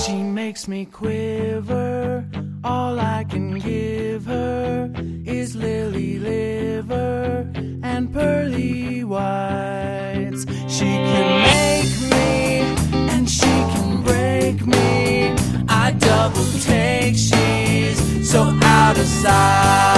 She makes me quiver. All I can give her is lily liver and pearly whites. She can make me and she can break me. I double take, she's so out of sight.